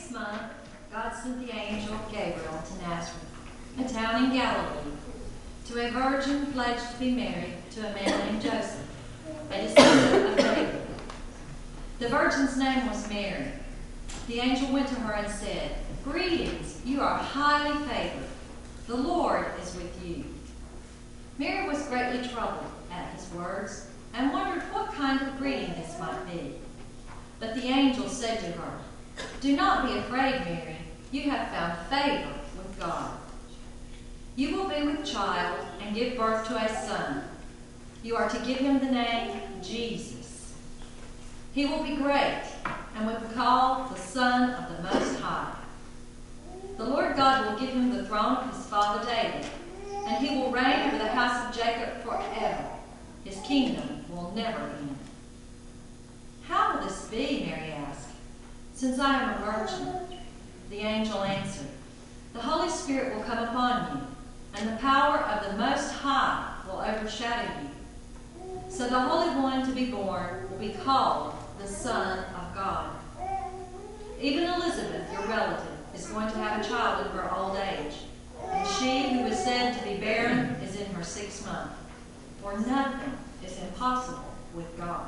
6th month, God sent the angel Gabriel to Nazareth, a town in Galilee, to a virgin pledged to be married to a man named Joseph, a descendant of David. The virgin's name was Mary. The angel went to her and said, "Greetings, you are highly favored. The Lord is with you." Mary was greatly troubled at his words and wondered what kind of greeting this might be. But the angel said to her, "Do not be afraid, Mary. You have found favor with God. You will be with child and give birth to a son. You are to give him the name Jesus. He will be great and will be called the Son of the Most High. The Lord God will give him the throne of his father David, and he will reign over the house of Jacob forever. His kingdom will never end." "How will this be?" Mary asked, "since I am a virgin?" The angel answered, "The Holy Spirit will come upon you, and the power of the Most High will overshadow you. So the Holy One to be born will be called the Son of God. Even Elizabeth, your relative, is going to have a child in her old age, and she who is said to be barren is in her 6th month. For nothing is impossible with God."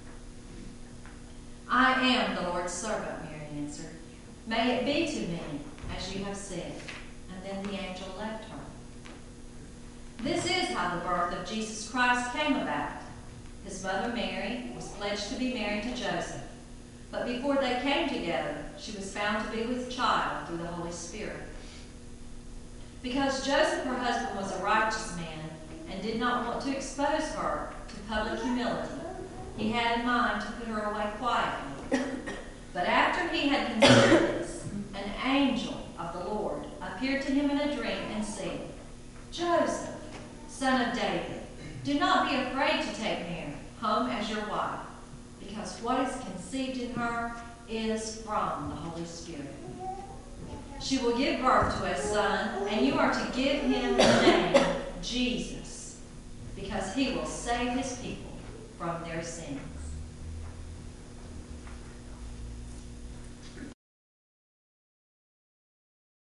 "I am the Lord's servant," Mary answered. "May it be to me as you have said." And then the angel left her. This is how the birth of Jesus Christ came about. His mother Mary was pledged to be married to Joseph, but before they came together, she was found to be with child through the Holy Spirit. Because Joseph, her husband, was a righteous man and did not want to expose her to public humility, he had in mind to put her away quietly. But after he had considered this, an angel of the Lord appeared to him in a dream and said, "Joseph, son of David, do not be afraid to take Mary home as your wife, because what is conceived in her is from the Holy Spirit. She will give birth to a son, and you are to give him the name Jesus, because he will save his people from their sins."